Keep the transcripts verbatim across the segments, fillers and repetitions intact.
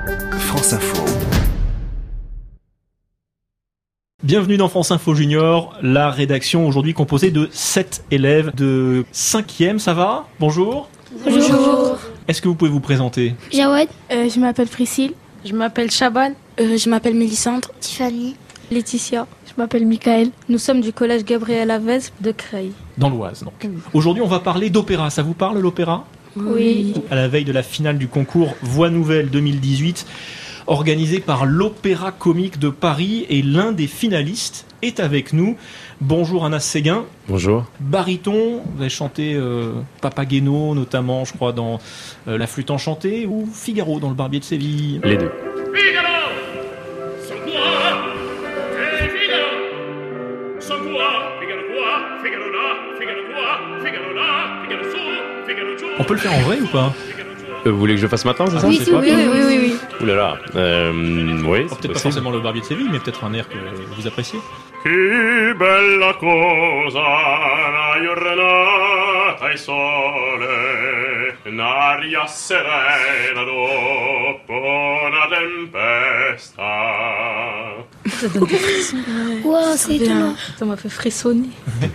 France Info. Bienvenue dans France Info Junior, la rédaction aujourd'hui composée de sept élèves de cinquième, ça va ? Bonjour. Bonjour. Est-ce que vous pouvez vous présenter ? Jawad. Euh, je m'appelle Priscille. Je m'appelle Chaban. Euh, je m'appelle Mélissandre. Tiffany. Laetitia. Je m'appelle Michael. Nous sommes du collège Gabriel Avez de Creil. Dans l'Oise, donc. Oui. Aujourd'hui, on va parler d'opéra. Ça vous parle, l'opéra ? Oui. À la veille de la finale du concours Voix Nouvelle deux mille dix-huit, organisé par l'Opéra Comique de Paris, et l'un des finalistes est avec nous. Bonjour Anas Séguin. Bonjour. Baryton, vous avez chanté euh, Papageno notamment, je crois, dans euh, La Flûte Enchantée, ou Figaro dans Le Barbier de Séville. Les deux. Figaro, sans toi, et Figaro, sans toi, Figaro toi, Figaro là, Figaro toi, Figaro là, Figaro sous, Figaro giù. On peut le faire en vrai ou pas ? Euh, vous voulez que je fasse maintenant, c'est ça ? Oui, c'est oui, oui, oui, oui, oui. Ouh là là. Euh, oui, oh, peut-être pas forcément Le Barbier de Séville, mais peut-être un air que vous appréciez. Che bella cosa la giornata e sole, un'aria serena dopo una tempesta. Ça donne des frissons. Wow, c'est étonnant. Ça m'a fait frissonner.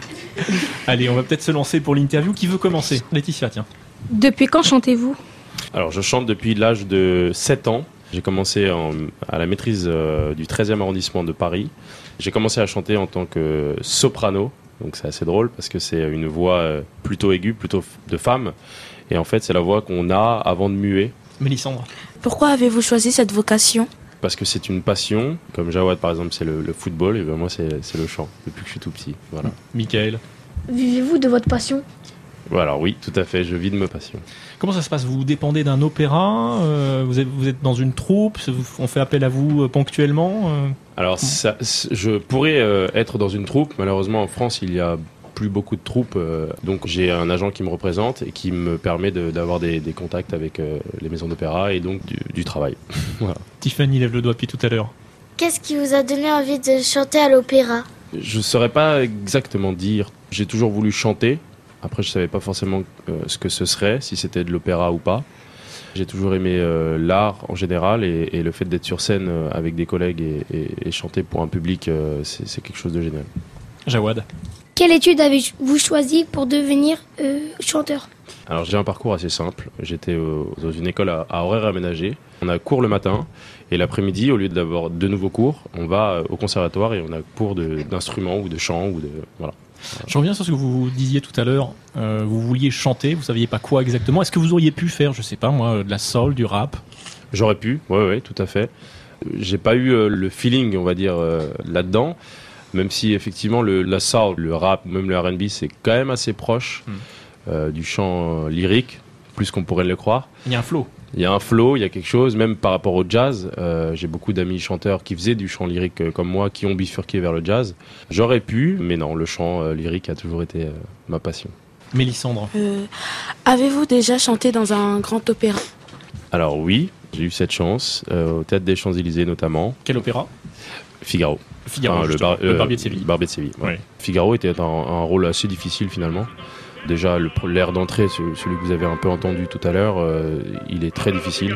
Allez, on va peut-être se lancer pour l'interview. Qui veut commencer ? Laetitia, tiens. Depuis quand chantez-vous ? Alors, je chante depuis l'âge de sept ans. J'ai commencé en, à la maîtrise euh, du treizième arrondissement de Paris. J'ai commencé à chanter en tant que soprano, donc c'est assez drôle parce que c'est une voix euh, plutôt aiguë, plutôt de femme. Et en fait, c'est la voix qu'on a avant de muer. Mélissandre. Pourquoi avez-vous choisi cette vocation ? Parce que c'est une passion. Comme Jawad, par exemple, c'est le, le football. Et ben moi, c'est, c'est le chant, depuis que je suis tout petit. Voilà. Michael. Vivez-vous de votre passion ? Voilà, oui, tout à fait, je vis de ma passion. Comment ça se passe ? Vous dépendez d'un opéra ? euh, vous, êtes, vous êtes dans une troupe ? On fait appel à vous euh, ponctuellement euh... Alors, ça, je pourrais euh, être dans une troupe. Malheureusement, en France, il y a plus beaucoup de troupes. Euh, donc, j'ai un agent qui me représente et qui me permet de, d'avoir des, des contacts avec euh, les maisons d'opéra et donc du, du travail. Voilà. Tiffany lève le doigt depuis tout à l'heure. Qu'est-ce qui vous a donné envie de chanter à l'opéra ? Je ne saurais pas exactement dire. J'ai toujours voulu chanter. Après, je ne savais pas forcément euh, ce que ce serait, si c'était de l'opéra ou pas. J'ai toujours aimé euh, l'art en général et, et le fait d'être sur scène euh, avec des collègues et, et, et chanter pour un public, euh, c'est, c'est quelque chose de génial. Jawad. Quelle étude avez-vous choisi pour devenir euh, chanteur ? Alors, j'ai un parcours assez simple. J'étais euh, dans une école à, à horaire aménagé. On a cours le matin et l'après-midi, au lieu d'avoir de nouveaux cours, on va euh, au conservatoire et on a cours de, d'instruments ou de chant ou de... Voilà. Je reviens sur ce que vous disiez tout à l'heure. Euh, vous vouliez chanter, vous saviez pas quoi exactement. Est-ce que vous auriez pu faire, je sais pas moi, de la soul, du rap ? J'aurais pu, ouais, ouais, tout à fait. J'ai pas eu euh, le feeling, on va dire, euh, là-dedans. Même si effectivement le la soul, le rap, même le R and B, c'est quand même assez proche mm. euh, du chant euh, lyrique, plus qu'on pourrait le croire. Il y a un flow. Il y a un flow, il y a quelque chose, même par rapport au jazz. Euh, j'ai beaucoup d'amis chanteurs qui faisaient du chant lyrique euh, comme moi, qui ont bifurqué vers le jazz. J'aurais pu, mais non, le chant euh, lyrique a toujours été euh, ma passion. Mélissandre. Euh, avez-vous déjà chanté dans un grand opéra ? Alors oui, j'ai eu cette chance, euh, au Théâtre des Champs-Élysées notamment. Quel opéra ? Figaro. Figaro, enfin, le, bar, euh, le Barbier de Séville. Barbier de Séville, ouais. Ouais. Figaro était un, un rôle assez difficile finalement. Déjà, le, l'air d'entrée, celui que vous avez un peu entendu tout à l'heure, euh, il est très difficile.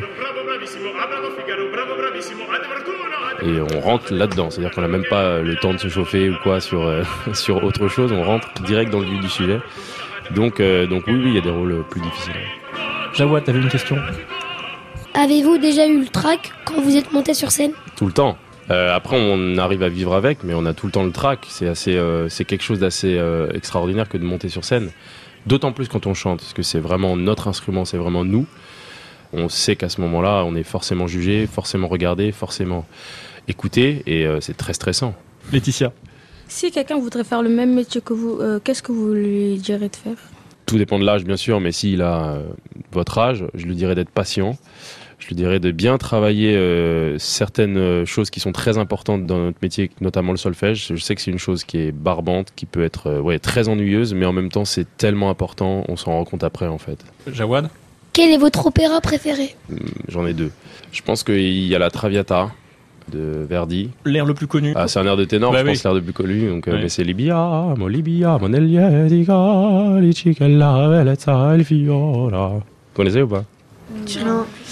Et on rentre là-dedans, c'est-à-dire qu'on n'a même pas le temps de se chauffer ou quoi sur, euh, sur autre chose, on rentre direct dans le vif du sujet. Donc, euh, donc oui, oui, il y a des rôles plus difficiles. Jawad, t'avais une question ? Avez-vous déjà eu le trac quand vous êtes monté sur scène ? Tout le temps. Euh, après, on arrive à vivre avec, mais on a tout le temps le trac. C'est assez, euh, c'est quelque chose d'assez euh, extraordinaire que de monter sur scène. D'autant plus quand on chante, parce que c'est vraiment notre instrument, c'est vraiment nous. On sait qu'à ce moment-là, on est forcément jugé, forcément regardé, forcément écouté, et euh, c'est très stressant. Laetitia. Si quelqu'un voudrait faire le même métier que vous, euh, qu'est-ce que vous lui direz de faire ? Tout dépend de l'âge, bien sûr, mais s'il a euh, votre âge, je lui dirais d'être patient. Je lui dirais de bien travailler euh, certaines choses qui sont très importantes dans notre métier, notamment le solfège. Je sais que c'est une chose qui est barbante, qui peut être euh, ouais, très ennuyeuse, mais en même temps c'est tellement important, on s'en rend compte après en fait. Jawad ? Quel est votre opéra préféré ? J'en ai deux. Je pense qu'il y a la Traviata de Verdi. L'air le plus connu. Ah, c'est un air de ténor, bah je oui. pense, l'air le plus connu. Donc, ouais. euh, mais c'est Libia, mo Libia, mon Eliedica, l'Icicella, Velezza, il Fiora. Vous connaissez ou pas ?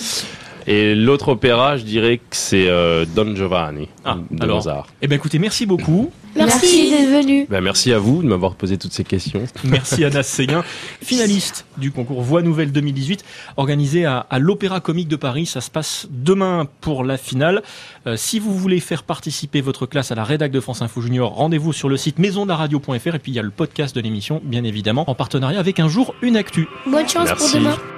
Non. Et l'autre opéra, je dirais que c'est euh, Don Giovanni Ah, de alors. Mozart. Eh ben écoutez, merci beaucoup. Merci. d'être venu. Ben, merci à vous de m'avoir posé toutes ces questions. Merci Anas Séguin, finaliste du concours Voix Nouvelle deux mille dix-huit, organisé à, à l'Opéra Comique de Paris. Ça se passe demain pour la finale. Euh, si vous voulez faire participer votre classe à la rédac de France Info Junior, rendez-vous sur le site maison de la radio point f r et puis il y a le podcast de l'émission, bien évidemment, en partenariat avec Un Jour Une Actu. Bonne chance Merci. pour demain.